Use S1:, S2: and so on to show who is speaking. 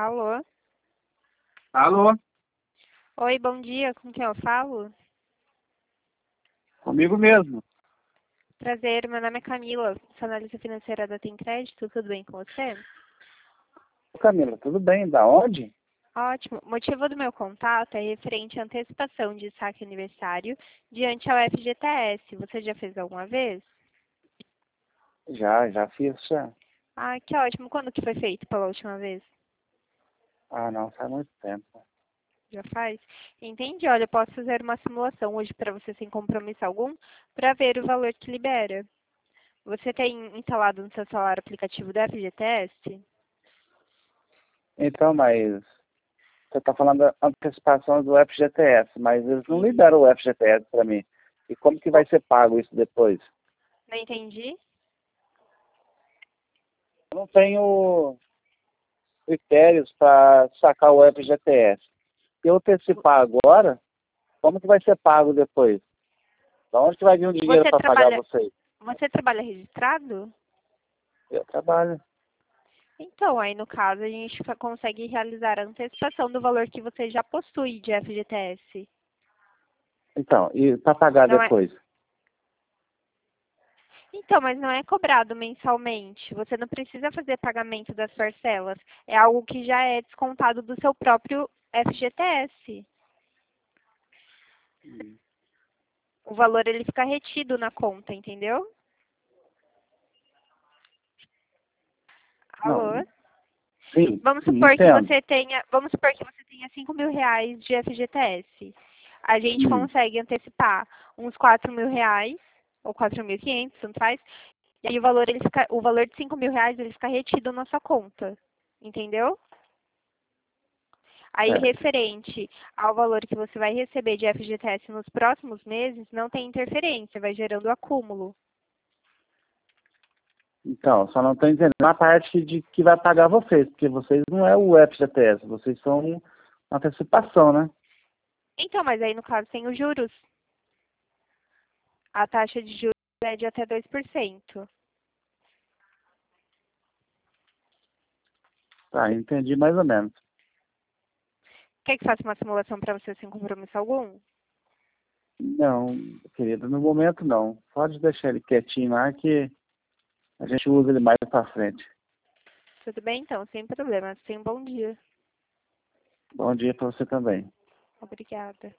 S1: Alô?
S2: Alô,
S1: Oi, bom dia, com quem eu falo?
S2: comigo mesmo.
S1: Prazer, meu nome é Camila, sou analista financeira da Tem Crédito, tudo bem com você?
S2: Camila, tudo bem? Da onde?
S1: Ótimo. O motivo do meu contato é referente à antecipação de saque aniversário diante ao FGTS. Você já fez alguma vez?
S2: Já fiz, já.
S1: Ah, que ótimo. Quando que foi feito pela última vez?
S2: Ah, não, faz muito tempo.
S1: Já faz? Entendi. Olha, eu posso fazer uma simulação hoje para você sem compromisso algum, para ver o valor que libera. Você tem instalado no seu celular o aplicativo do FGTS?
S2: Então, mas você está falando da antecipação do FGTS, mas eles não
S1: Sim.
S2: liberam o FGTS para mim. E como que vai ser pago isso depois?
S1: Não entendi?
S2: Eu não tenho critérios para sacar o FGTS. Se eu antecipar agora, como que vai ser pago depois? Da onde que vai vir o dinheiro
S1: Você
S2: para pagar
S1: trabalha,
S2: vocês?
S1: você trabalha registrado?
S2: Eu trabalho.
S1: Então, aí no caso, a gente consegue realizar a antecipação do valor que você já possui de FGTS.
S2: Então, e para pagar
S1: Não é?
S2: depois?
S1: Então, mas não é cobrado mensalmente. Você não precisa fazer pagamento das parcelas. É algo que já é descontado do seu próprio FGTS. O valor ele fica retido na conta, entendeu?
S2: Não,
S1: Alô?
S2: sim,
S1: Vamos
S2: sim,
S1: supor que
S2: entendo.
S1: você tenha, vamos supor que você tenha 5.000 reais de FGTS. A gente
S2: Hum.
S1: consegue antecipar uns 4.000 reais, ou 4.500, tanto faz. E aí o valor de 5.000 reais ele fica retido na sua conta. Entendeu? Aí,
S2: Certo.
S1: referente ao valor que você vai receber de FGTS nos próximos meses, não tem interferência, vai gerando acúmulo.
S2: Então, só não estou entendendo a parte de que vai pagar vocês, porque vocês não é o FGTS, vocês são uma antecipação, né?
S1: Então, mas aí no caso tem os juros. A taxa de juros é de até 2%.
S2: Tá, entendi mais ou menos.
S1: Quer que faça uma simulação para você sem compromisso algum?
S2: Não, querido, no momento não. Pode deixar ele quietinho lá que a gente usa ele mais para frente.
S1: Tudo bem, então, sem problema. Tenha um bom dia.
S2: Bom dia para você também.
S1: Obrigada.